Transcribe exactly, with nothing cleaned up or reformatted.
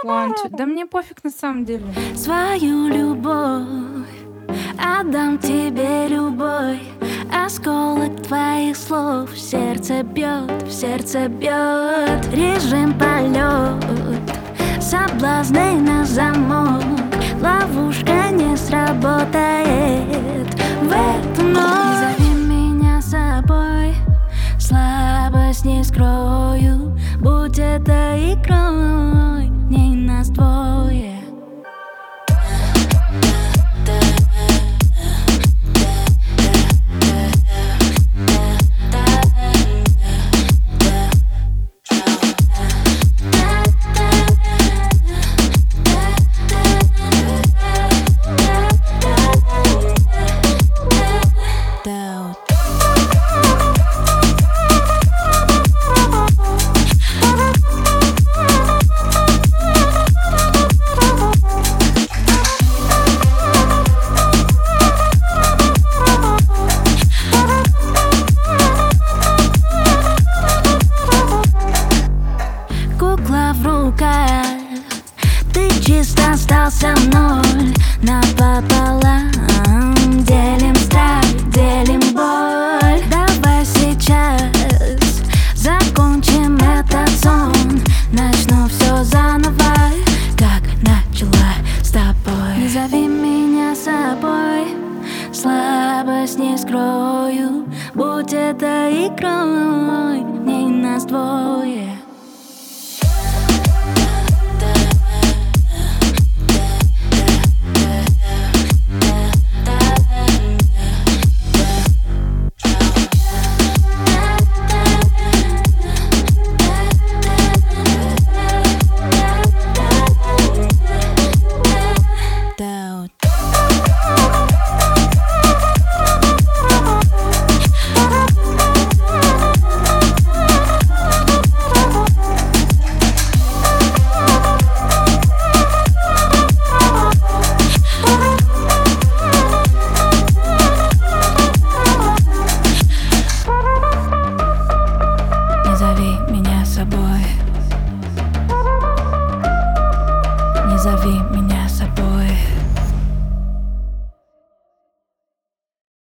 Планче. Да мне пофиг на самом деле. Свою любовь отдам тебе любой. Осколок твоих слов в сердце бьет, в сердце бьет. Режим полет, соблазны на замок. Ловушка не сработает в эту ночь. Не зови меня с собой, слабость не скрою. Будь это игрой, в ней нас двое. Кукла в руках, ты чисто остался ноль. Напополам делим страх, делим боль. Давай сейчас закончим этот сон. Начну все заново, как начала с тобой. Не зови меня с собой, слабость не скрою. Будь это игрой, в ней нас двое. Не зови меня с собой, не зови